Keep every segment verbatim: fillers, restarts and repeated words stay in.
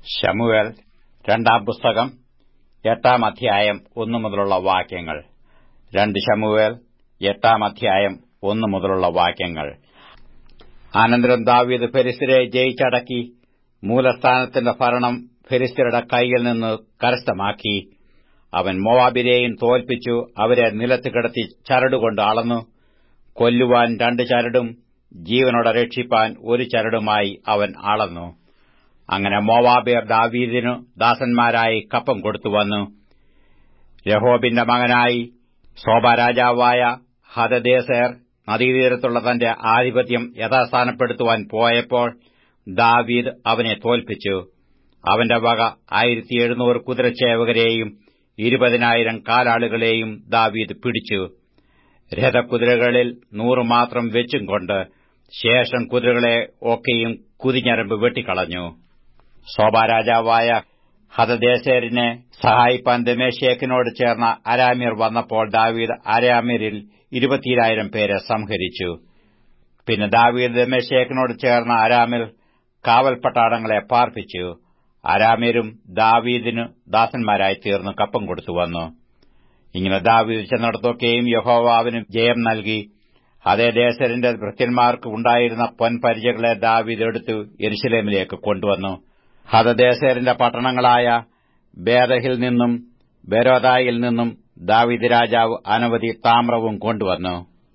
ശമൂവേൽ രണ്ടാം പുസ്തകം എട്ടാം അധ്യായം ഒന്നു മുതലുള്ള വാക്യങ്ങൾ. രണ്ട് ശമൂവേൽ എട്ടാം അധ്യായം ഒന്നു മുതലുള്ള വാക്യങ്ങൾ. അനന്തരം ദാവീദ് ഫെലിസ്ത്യരെ ജയിച്ചടക്കി മൂലസ്ഥാനത്തിന്റെ ഭരണം ഫെലിസ്ത്യരുടെ കൈയിൽ നിന്ന് കരസ്ഥമാക്കി. അവൻ മോവാബിരെയും തോൽപ്പിച്ചു അവരെ നിലത്ത് കിടത്തി ചരടുകൊണ്ട് അളന്നു. കൊല്ലുവാൻ രണ്ട് ചരടും ജീവനോടെ രക്ഷിപ്പാൻ ഒരു ചരടുമായി അവൻ അളന്നു. അങ്ങനെ മോവാബ്യർ ദാവീദിനു ദാസന്മാരായി കപ്പം കൊടുത്തുവന്നു. രഹോബിന്റെ മകനായി സോബാരാജാവായ ഹദദേസർ നദീതീരത്തുള്ള തന്റെ ആധിപത്യം യഥാസ്ഥാനപ്പെടുത്തുവാൻ പോയപ്പോൾ ദാവീദ് അവനെ തോൽപ്പിച്ചു. അവന്റെ വക ആയിരത്തി എഴുന്നൂറ് കുതിരച്ചേവകരെയും ഇരുപതിനായിരം കാലാളുകളെയും ദാവീദ് പിടിച്ചു. രഥകുതിരകളിൽ നൂറ് മാത്രം വെച്ചും കൊണ്ട് ശേഷം കുതിരകളെ ഒക്കെയും കുതിഞ്ഞരമ്പ് വെട്ടിക്കളഞ്ഞു. സോബാരാജാവായ ഹദദേസരിനെ സഹായിപ്പാൻ ദമേശേക്കിനോട് ചേർന്ന അരാമ്യർ വന്നപ്പോൾ ദാവീദ് അരാമ്യരിൽ ഇരുപത്തിരായിരം പേരെ സംഹരിച്ചു. പിന്നെ ദാവീദ് ദമേശേക്കിനോട് ചേർന്ന അരാമ്യർ കാവൽപ്പട്ടാളങ്ങളെ പാർപ്പിച്ചു. അരാമ്യരും ദാവീദിനു ദാസന്മാരായി തീർന്നു കപ്പം കൊടുത്തുവന്നു. ഇങ്ങനെ ദാവീദ് ചെന്നിടത്തൊക്കെയും യഹോവ അവന് ജയം നൽകി. ഹദദേസരിന്റെ ഭൃത്യന്മാർക്ക് ഉണ്ടായിരുന്ന പൊൻപരിചകളെ ദാവീദ് എടുത്തു യെരൂശലേമിലേക്ക് കൊണ്ടുവന്നു. ഹദദേസരിന്റെ പട്ടണങ്ങളായ ബേതഹിൽ നിന്നും ബെരോദായിൽ നിന്നും ദാവീദ് രാജാവ് അനവധി താമ്രവും കൊണ്ടുവന്നു.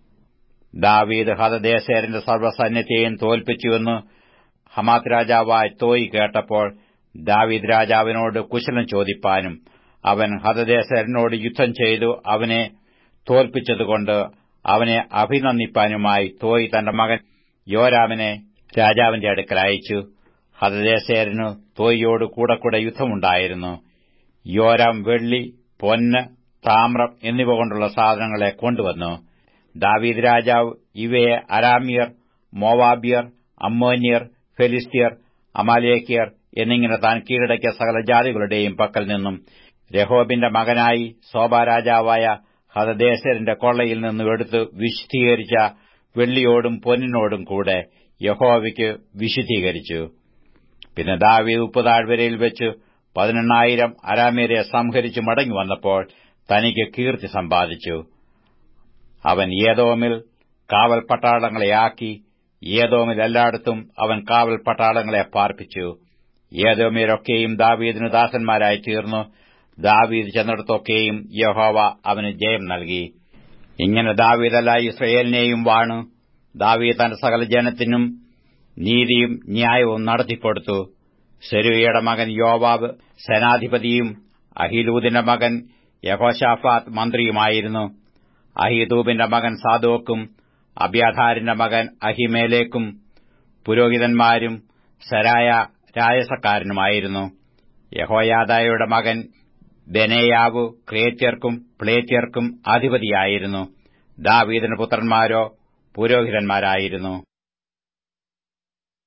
ദാവീദ് ഹദദേസരിന്റെ സർവ്വസൈന്യത്തെയും തോൽപ്പിച്ചുവെന്ന് ഹമാത്ത് രാജാവായ തോയി കേട്ടപ്പോൾ ദാവീദ് രാജാവിനോട് കുശലം ചോദിപ്പാനും അവൻ ഹദദേസരിനോട് യുദ്ധം ചെയ്തു അവനെ തോൽപ്പിച്ചതുകൊണ്ട് അവനെ അഭിനന്ദിപ്പാനുമായി തോയി തന്റെ മകൻ യോരാമിനെ രാജാവിന്റെ അടുക്കൽ അയച്ചു. ഹദദേസരിനു തോയിയോട് കൂടെ കൂടെ യുദ്ധമുണ്ടായിരുന്നു. യോരാം വെള്ളി, പൊന്ന്, താമ്രം എന്നിവ കൊണ്ടുള്ള സാധനങ്ങളെ കൊണ്ടുവന്നു. ദാവീദ് രാജാവ് ഇവയെ അരാമ്യർ, മോവാബ്യർ, അമ്മോന്യർ, ഫെലിസ്ത്യർ, അമാലേക്യർ എന്നിങ്ങനെ താൻ കീഴടക്കിയ സകല ജാതികളുടെയും പക്കൽ നിന്നും രഹോബിന്റെ മകനായി സോബാരാജാവായ ഹദദേസരിന്റെ കൊള്ളയിൽ നിന്നും എടുത്ത് വിശുദ്ധീകരിച്ച വെള്ളിയോടും പൊന്നിനോടും കൂടെ യഹോവയ്ക്ക് വിശുദ്ധീകരിച്ചു. പിന്നെ ദാവീദ് ഉപ്പുതാഴ്വരയിൽ വെച്ച് പതിനെണ്ണായിരം അരാമ്യരെ സംഹരിച്ചു മടങ്ങി വന്നപ്പോൾ തനിക്ക് കീർത്തി സമ്പാദിച്ചു. അവൻ ഏദോമിൽ കാവൽ പട്ടാളങ്ങളെ ആക്കി. ഏദോമിൽ എല്ലായിടത്തും അവൻ കാവൽ പട്ടാളങ്ങളെ പാർപ്പിച്ചു. ഏദോമ്യരൊക്കെയും ദാവീദിനു ദാസന്മാരായി തീർന്നു. ദാവീദ് ചെന്നിടത്തൊക്കെയും യഹോവ അവന് ജയം നൽകി. ഇങ്ങനെ ദാവീദ് എല്ലാ ഇസ്രയേലിനെയും വാണു. ദാവീദ് തന്റെ സകല ജനത്തിനും നീതിയും ന്യായവും നടത്തിക്കൊടുത്തു. സെരൂയയുടെ മകൻ യോവാബ് സേനാധിപതിയും അഹീലൂദിന്റെ മകൻ യഹോശാഫാത്ത് മന്ത്രിയുമായിരുന്നു. അഹീതൂബിന്റെ മകൻ സാദോക്കും അബ്യാഥാരിന്റെ മകൻ അഹിമേലേക്കും പുരോഹിതന്മാരും സരായ രാജസക്കാരനുമായിരുന്നു. യഹോയാദയുടെ മകൻ ബെനയാവു ക്രേത്യർക്കും പ്ലേത്യർക്കും അധിപതിയായിരുന്നു. ദാവീദിന്റെ പുത്രന്മാരോ പുരോഹിതന്മാരായിരുന്നു.